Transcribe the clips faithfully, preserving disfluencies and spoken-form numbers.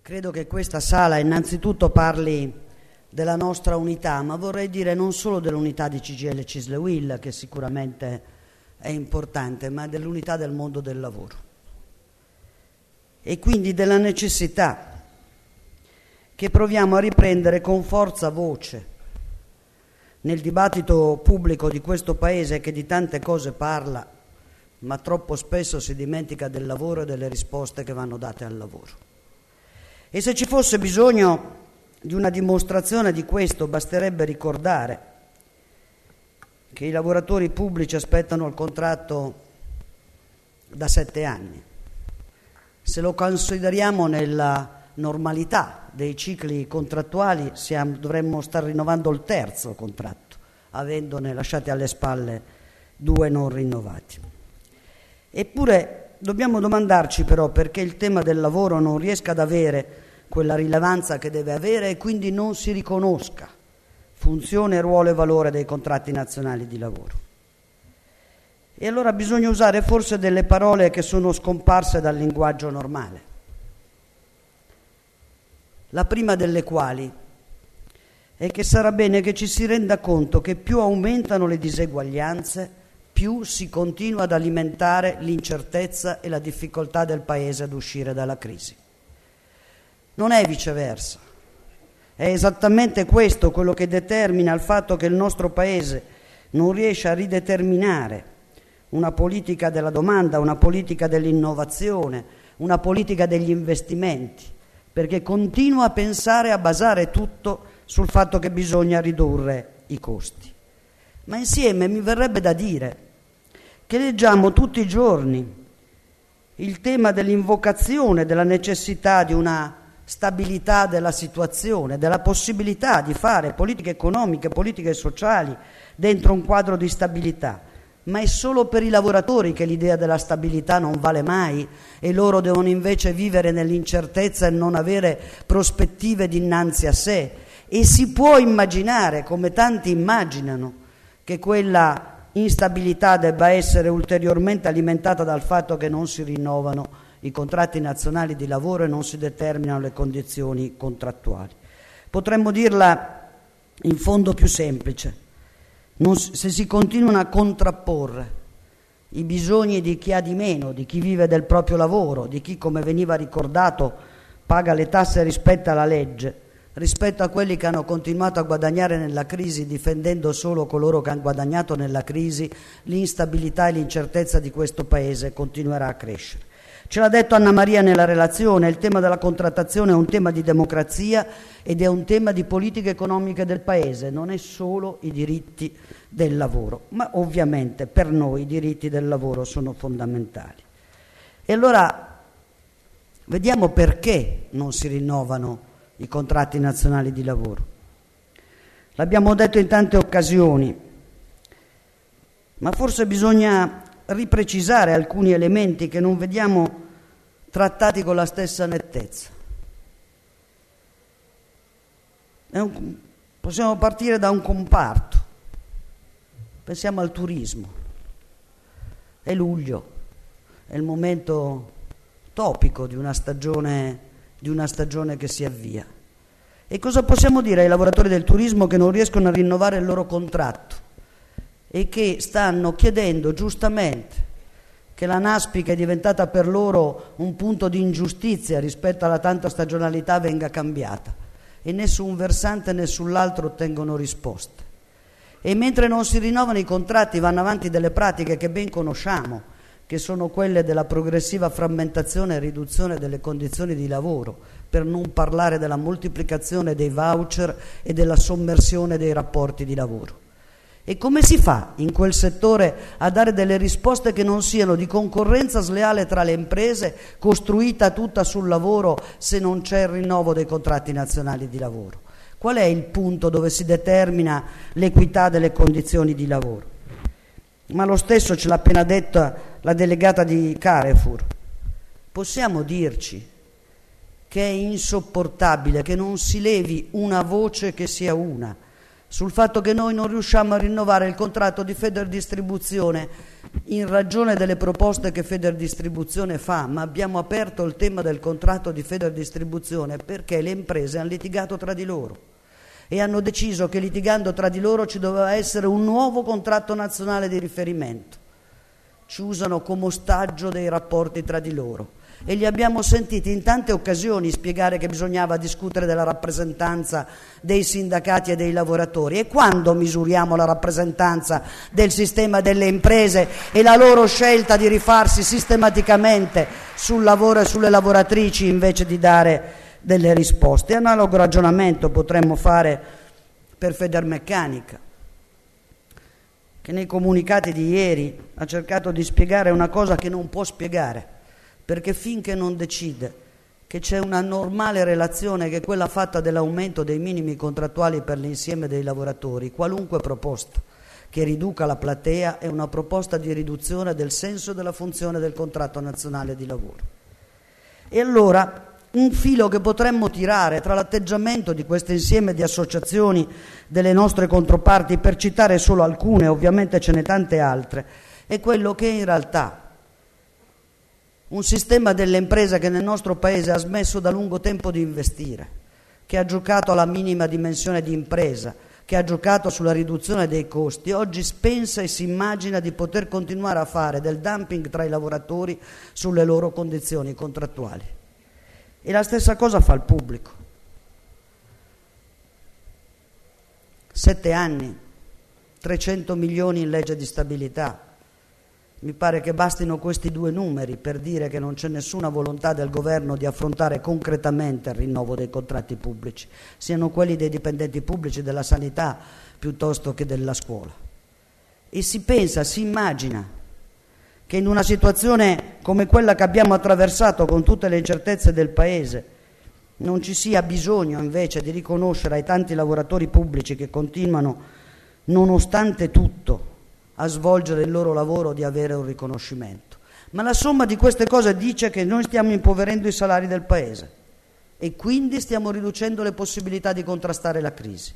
Credo che questa sala innanzitutto parli della nostra unità, ma vorrei dire non solo dell'unità di C G I L e CISL UIL, che sicuramente è importante, ma dell'unità del mondo del lavoro. E quindi della necessità che proviamo a riprendere con forza voce nel dibattito pubblico di questo Paese, che di tante cose parla, ma troppo spesso si dimentica del lavoro e delle risposte che vanno date al lavoro. E se ci fosse bisogno di una dimostrazione di questo, basterebbe ricordare che i lavoratori pubblici aspettano il contratto da sette anni. Se lo consideriamo nella normalità dei cicli contrattuali, siamo, dovremmo star rinnovando il terzo contratto, avendone lasciati alle spalle due non rinnovati. Eppure dobbiamo domandarci però perché il tema del lavoro non riesca ad avere quella rilevanza che deve avere e quindi non si riconosca funzione, ruolo e valore dei contratti nazionali di lavoro. E allora bisogna usare forse delle parole che sono scomparse dal linguaggio normale. La prima delle quali è che sarà bene che ci si renda conto che più aumentano le diseguaglianze, più si continua ad alimentare l'incertezza e la difficoltà del Paese ad uscire dalla crisi. Non è viceversa. È esattamente questo quello che determina il fatto che il nostro Paese non riesce a rideterminare una politica della domanda, una politica dell'innovazione, una politica degli investimenti, perché continua a pensare, a basare tutto sul fatto che bisogna ridurre i costi. Ma insieme mi verrebbe da dire che leggiamo tutti i giorni il tema dell'invocazione della necessità di una stabilità della situazione, della possibilità di fare politiche economiche, politiche sociali dentro un quadro di stabilità. Ma è solo per i lavoratori che l'idea della stabilità non vale mai e loro devono invece vivere nell'incertezza e non avere prospettive dinanzi a sé. E si può immaginare, come tanti immaginano, che quella instabilità debba essere ulteriormente alimentata dal fatto che non si rinnovano i contratti nazionali di lavoro e non si determinano le condizioni contrattuali. Potremmo dirla in fondo più semplice: non, se si continuano a contrapporre i bisogni di chi ha di meno, di chi vive del proprio lavoro, di chi, come veniva ricordato, paga le tasse e rispetta la legge, rispetto a quelli che hanno continuato a guadagnare nella crisi difendendo solo coloro che hanno guadagnato nella crisi, l'instabilità e l'incertezza di questo Paese continuerà a crescere. Ce l'ha detto Anna Maria nella relazione: il tema della contrattazione è un tema di democrazia ed è un tema di politiche economiche del Paese, non è solo i diritti del lavoro, ma ovviamente per noi i diritti del lavoro sono fondamentali. E allora vediamo perché non si rinnovano i contratti nazionali di lavoro. L'abbiamo detto in tante occasioni, ma forse bisogna riprecisare alcuni elementi che non vediamo trattati con la stessa nettezza. È un, possiamo partire da un comparto. Pensiamo al turismo. È luglio, è il momento topico di una stagione di una stagione che si avvia. E cosa possiamo dire ai lavoratori del turismo che non riescono a rinnovare il loro contratto e che stanno chiedendo giustamente che la NASPI, che è diventata per loro un punto di ingiustizia rispetto alla tanta stagionalità, venga cambiata, e né su un versante né sull'altro ottengono risposte? E mentre non si rinnovano i contratti vanno avanti delle pratiche che ben conosciamo, che sono quelle della progressiva frammentazione e riduzione delle condizioni di lavoro, per non parlare della moltiplicazione dei voucher e della sommersione dei rapporti di lavoro. E come si fa in quel settore a dare delle risposte che non siano di concorrenza sleale tra le imprese, costruita tutta sul lavoro, se non c'è il rinnovo dei contratti nazionali di lavoro? Qual è il punto dove si determina l'equità delle condizioni di lavoro? Ma lo stesso ce l'ha appena detto la delegata di Carrefour. Possiamo dirci che è insopportabile che non si levi una voce che sia una sul fatto che noi non riusciamo a rinnovare il contratto di Federdistribuzione in ragione delle proposte che Federdistribuzione fa, ma abbiamo aperto il tema del contratto di Federdistribuzione perché le imprese hanno litigato tra di loro e hanno deciso che litigando tra di loro ci doveva essere un nuovo contratto nazionale di riferimento. Ci usano come ostaggio dei rapporti tra di loro e li abbiamo sentiti in tante occasioni spiegare che bisognava discutere della rappresentanza dei sindacati e dei lavoratori. E quando misuriamo la rappresentanza del sistema delle imprese e la loro scelta di rifarsi sistematicamente sul lavoro e sulle lavoratrici invece di dare delle risposte? Analogo ragionamento potremmo fare per Federmeccanica, che nei comunicati di ieri ha cercato di spiegare una cosa che non può spiegare, perché finché non decide che c'è una normale relazione, che è quella fatta dell'aumento dei minimi contrattuali per l'insieme dei lavoratori, qualunque proposta che riduca la platea è una proposta di riduzione del senso e della funzione del contratto nazionale di lavoro. E allora un filo che potremmo tirare tra l'atteggiamento di questo insieme di associazioni delle nostre controparti, per citare solo alcune, ovviamente ce ne tante altre, è quello che in realtà un sistema delle imprese che nel nostro Paese ha smesso da lungo tempo di investire, che ha giocato alla minima dimensione di impresa, che ha giocato sulla riduzione dei costi, oggi pensa e si immagina di poter continuare a fare del dumping tra i lavoratori sulle loro condizioni contrattuali. E la stessa cosa fa il pubblico. Sette anni, trecento milioni in legge di stabilità. Mi pare che bastino questi due numeri per dire che non c'è nessuna volontà del governo di affrontare concretamente il rinnovo dei contratti pubblici, siano quelli dei dipendenti pubblici, della sanità piuttosto che della scuola. E si pensa, si immagina che in una situazione come quella che abbiamo attraversato, con tutte le incertezze del Paese, non ci sia bisogno invece di riconoscere ai tanti lavoratori pubblici che continuano, nonostante tutto, a svolgere il loro lavoro, di avere un riconoscimento. Ma la somma di queste cose dice che noi stiamo impoverendo i salari del Paese e quindi stiamo riducendo le possibilità di contrastare la crisi.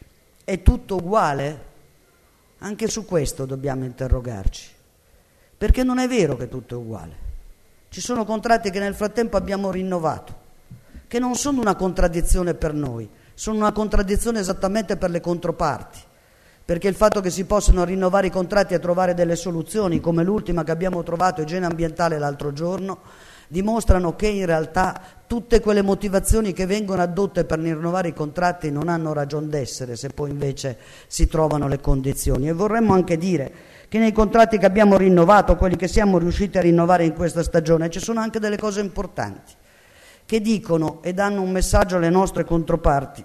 È tutto uguale? Anche su questo dobbiamo interrogarci, perché non è vero che tutto è uguale. Ci sono contratti che nel frattempo abbiamo rinnovato, che non sono una contraddizione per noi, sono una contraddizione esattamente per le controparti, perché il fatto che si possano rinnovare i contratti e trovare delle soluzioni, come l'ultima che abbiamo trovato, igiene ambientale, l'altro giorno, dimostrano che in realtà tutte quelle motivazioni che vengono addotte per rinnovare i contratti non hanno ragion d'essere se poi invece si trovano le condizioni. E vorremmo anche dire che nei contratti che abbiamo rinnovato, quelli che siamo riusciti a rinnovare in questa stagione, ci sono anche delle cose importanti che dicono e danno un messaggio alle nostre controparti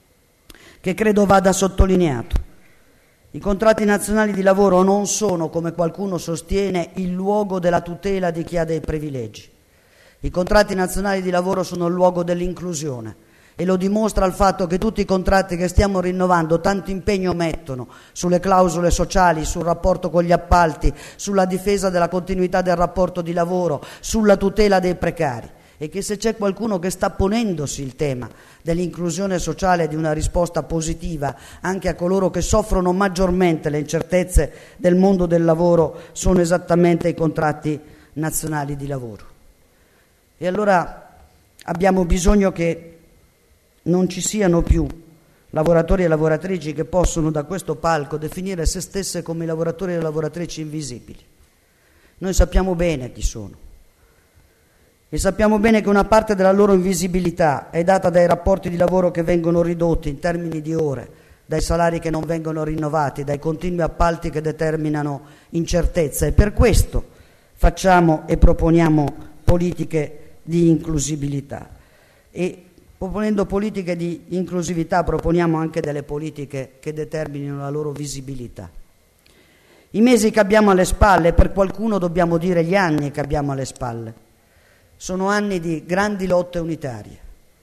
che credo vada sottolineato. I contratti nazionali di lavoro non sono, come qualcuno sostiene, il luogo della tutela di chi ha dei privilegi. I contratti nazionali di lavoro sono il luogo dell'inclusione e lo dimostra il fatto che tutti i contratti che stiamo rinnovando tanto impegno mettono sulle clausole sociali, sul rapporto con gli appalti, sulla difesa della continuità del rapporto di lavoro, sulla tutela dei precari. E che se c'è qualcuno che sta ponendosi il tema dell'inclusione sociale e di una risposta positiva anche a coloro che soffrono maggiormente le incertezze del mondo del lavoro, sono esattamente i contratti nazionali di lavoro. E allora abbiamo bisogno che non ci siano più lavoratori e lavoratrici che possono da questo palco definire se stesse come i lavoratori e le lavoratrici invisibili. Noi sappiamo bene chi sono. E sappiamo bene che una parte della loro invisibilità è data dai rapporti di lavoro che vengono ridotti in termini di ore, dai salari che non vengono rinnovati, dai continui appalti che determinano incertezza. E per questo facciamo e proponiamo politiche di inclusività. E proponendo politiche di inclusività proponiamo anche delle politiche che determinino la loro visibilità. I mesi che abbiamo alle spalle, per qualcuno dobbiamo dire gli anni che abbiamo alle spalle, sono anni di grandi lotte unitarie,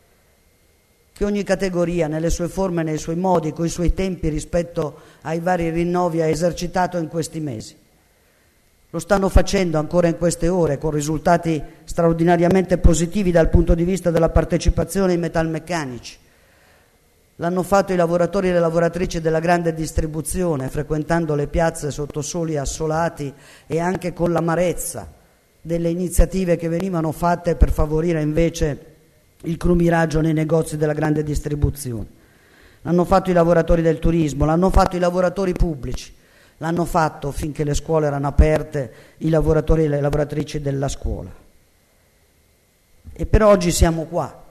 che ogni categoria, nelle sue forme, nei suoi modi, coi suoi tempi rispetto ai vari rinnovi, ha esercitato in questi mesi. Lo stanno facendo ancora in queste ore, con risultati straordinariamente positivi dal punto di vista della partecipazione ai metalmeccanici. l'hanno fatto i lavoratori e le lavoratrici della grande distribuzione, frequentando le piazze sotto soli assolati e anche con l'amarezza delle iniziative che venivano fatte per favorire invece il crumiraggio nei negozi della grande distribuzione. L'hanno fatto i lavoratori del turismo, l'hanno fatto i lavoratori pubblici, l'hanno fatto finché le scuole erano aperte i lavoratori e le lavoratrici della scuola. E per oggi siamo qua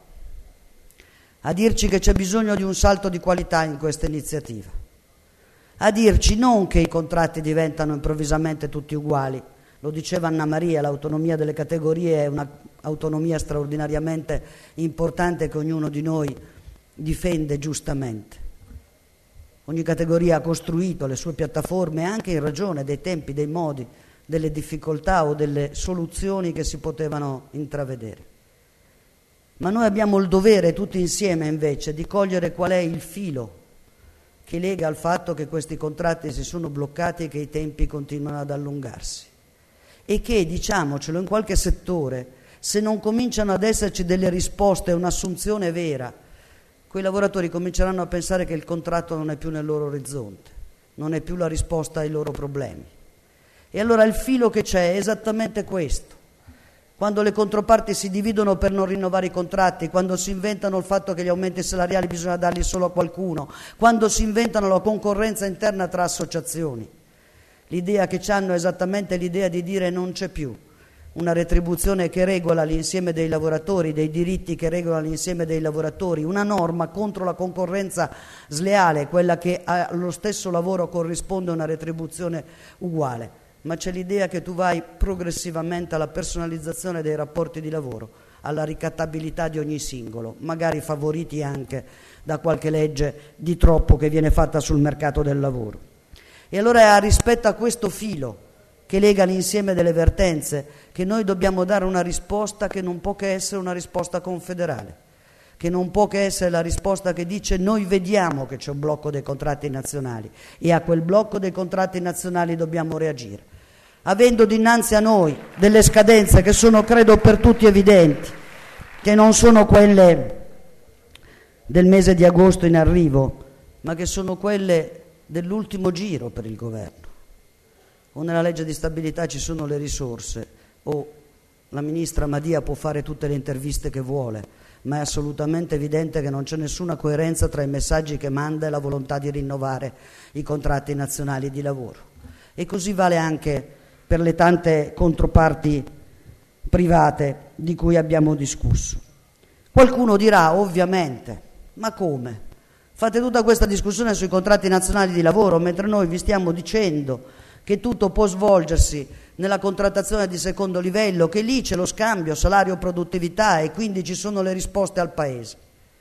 a dirci che c'è bisogno di un salto di qualità in questa iniziativa, a dirci non che i contratti diventano improvvisamente tutti uguali. Lo diceva Anna Maria, l'autonomia delle categorie è un'autonomia straordinariamente importante che ognuno di noi difende giustamente. Ogni categoria ha costruito le sue piattaforme anche in ragione dei tempi, dei modi, delle difficoltà o delle soluzioni che si potevano intravedere. Ma noi abbiamo il dovere tutti insieme invece di cogliere qual è il filo che lega al fatto che questi contratti si sono bloccati e che i tempi continuano ad allungarsi. E che, diciamocelo, in qualche settore, se non cominciano ad esserci delle risposte e un'assunzione vera, quei lavoratori cominceranno a pensare che il contratto non è più nel loro orizzonte, non è più la risposta ai loro problemi. E allora il filo che c'è è esattamente questo. Quando le controparti si dividono per non rinnovare i contratti, quando si inventano il fatto che gli aumenti salariali bisogna darli solo a qualcuno, quando si inventano la concorrenza interna tra associazioni, l'idea che hanno è esattamente l'idea di dire non c'è più una retribuzione che regola l'insieme dei lavoratori, dei diritti che regolano l'insieme dei lavoratori, una norma contro la concorrenza sleale, quella che allo stesso lavoro corrisponde una retribuzione uguale. Ma c'è l'idea che tu vai progressivamente alla personalizzazione dei rapporti di lavoro, alla ricattabilità di ogni singolo, magari favoriti anche da qualche legge di troppo che viene fatta sul mercato del lavoro. E allora è rispetto a questo filo che lega l'insieme delle vertenze che noi dobbiamo dare una risposta che non può che essere una risposta confederale, che non può che essere la risposta che dice noi vediamo che c'è un blocco dei contratti nazionali e a quel blocco dei contratti nazionali dobbiamo reagire, avendo dinanzi a noi delle scadenze che sono, credo, per tutti evidenti, che non sono quelle del mese di agosto in arrivo, ma che sono quelle dell'ultimo giro per il governo. O nella legge di stabilità ci sono le risorse, o la ministra Madia può fare tutte le interviste che vuole, ma è assolutamente evidente che non c'è nessuna coerenza tra i messaggi che manda e la volontà di rinnovare i contratti nazionali di lavoro. E così vale anche per le tante controparti private di cui abbiamo discusso. Qualcuno dirà, ovviamente, ma come? Fate tutta questa discussione sui contratti nazionali di lavoro mentre noi vi stiamo dicendo che tutto può svolgersi nella contrattazione di secondo livello, che lì c'è lo scambio salario-produttività e quindi ci sono le risposte al Paese.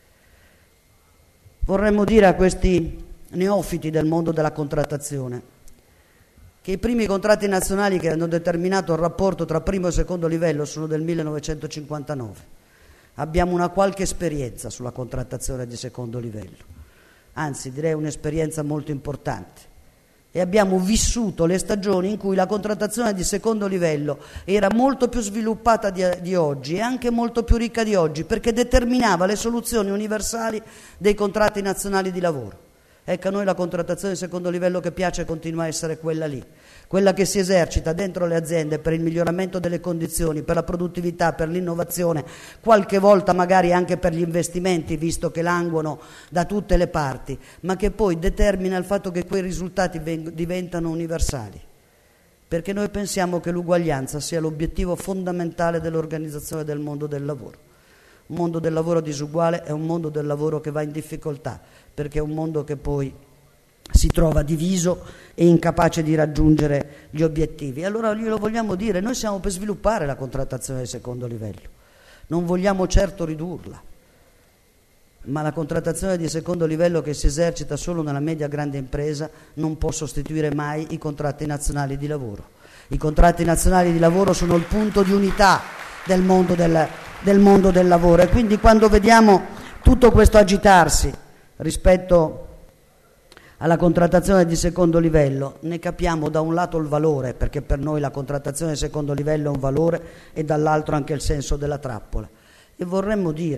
Vorremmo dire a questi neofiti del mondo della contrattazione che i primi contratti nazionali che hanno determinato il rapporto tra primo e secondo livello sono del millenovecentocinquantanove. Abbiamo una qualche esperienza sulla contrattazione di secondo livello, anzi direi un'esperienza molto importante. E abbiamo vissuto le stagioni in cui la contrattazione di secondo livello era molto più sviluppata di, di oggi e anche molto più ricca di oggi, perché determinava le soluzioni universali dei contratti nazionali di lavoro. Ecco, a noi la contrattazione di secondo livello che piace continua a essere quella lì, quella che si esercita dentro le aziende per il miglioramento delle condizioni, per la produttività, per l'innovazione, qualche volta magari anche per gli investimenti, visto che languono da tutte le parti, ma che poi determina il fatto che quei risultati veng- diventano universali. Perché noi pensiamo che l'uguaglianza sia l'obiettivo fondamentale dell'organizzazione del mondo del lavoro. Un mondo del lavoro disuguale è un mondo del lavoro che va in difficoltà, perché è un mondo che poi si trova diviso e incapace di raggiungere gli obiettivi. Allora glielo vogliamo dire, noi siamo per sviluppare la contrattazione di secondo livello, non vogliamo certo ridurla, ma la contrattazione di secondo livello che si esercita solo nella media grande impresa non può sostituire mai i contratti nazionali di lavoro. I contratti nazionali di lavoro sono il punto di unità del mondo del, del mondo del lavoro, e quindi quando vediamo tutto questo agitarsi rispetto alla contrattazione di secondo livello, ne capiamo da un lato il valore, perché per noi la contrattazione di secondo livello è un valore, e dall'altro anche il senso della trappola. E vorremmo dire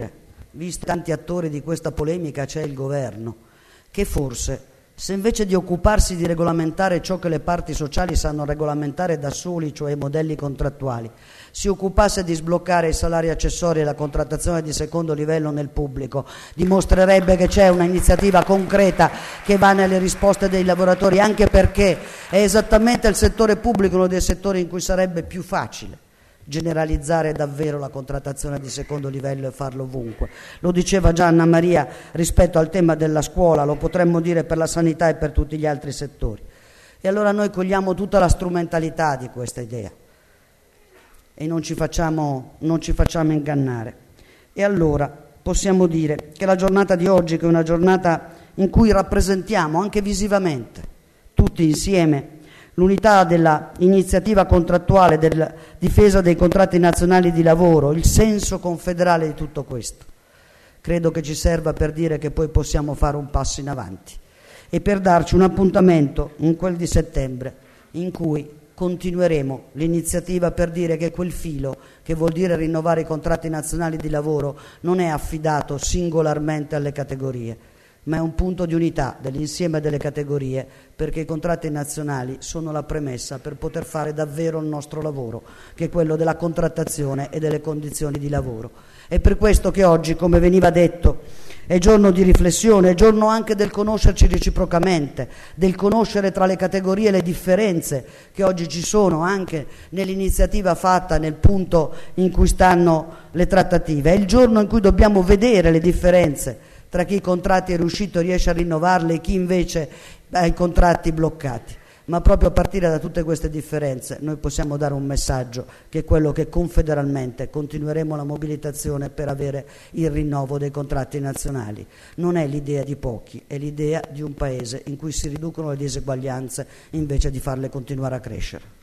visti tanti attori di questa polemica, c'è il governo, che forse, se invece di occuparsi di regolamentare ciò che le parti sociali sanno regolamentare da soli, cioè i modelli contrattuali, si occupasse di sbloccare i salari accessori e la contrattazione di secondo livello nel pubblico, dimostrerebbe che c'è un'iniziativa concreta che va nelle risposte dei lavoratori, anche perché è esattamente il settore pubblico uno dei settori in cui sarebbe più facile generalizzare davvero la contrattazione di secondo livello e farlo ovunque. Lo diceva già Anna Maria rispetto al tema della scuola, lo potremmo dire per la sanità e per tutti gli altri settori. E allora noi cogliamo tutta la strumentalità di questa idea e non ci facciamo, non ci facciamo ingannare. E allora possiamo dire che la giornata di oggi, che è una giornata in cui rappresentiamo anche visivamente tutti insieme l'unità dell'iniziativa contrattuale, della difesa dei contratti nazionali di lavoro, il senso confederale di tutto questo, credo che ci serva per dire che poi possiamo fare un passo in avanti e per darci un appuntamento in quel di settembre in cui continueremo l'iniziativa per dire che quel filo, che vuol dire rinnovare i contratti nazionali di lavoro, non è affidato singolarmente alle categorie, ma è un punto di unità dell'insieme delle categorie, perché i contratti nazionali sono la premessa per poter fare davvero il nostro lavoro, che è quello della contrattazione e delle condizioni di lavoro. È per questo che oggi, come veniva detto, è giorno di riflessione, è giorno anche del conoscerci reciprocamente, del conoscere tra le categorie le differenze che oggi ci sono anche nell'iniziativa fatta nel punto in cui stanno le trattative. È il giorno in cui dobbiamo vedere le differenze tra chi i contratti è riuscito e riesce a rinnovarli e chi invece ha i contratti bloccati. Ma proprio a partire da tutte queste differenze noi possiamo dare un messaggio, che è quello che confederalmente continueremo la mobilitazione per avere il rinnovo dei contratti nazionali. Non è l'idea di pochi, è l'idea di un paese in cui si riducono le diseguaglianze invece di farle continuare a crescere.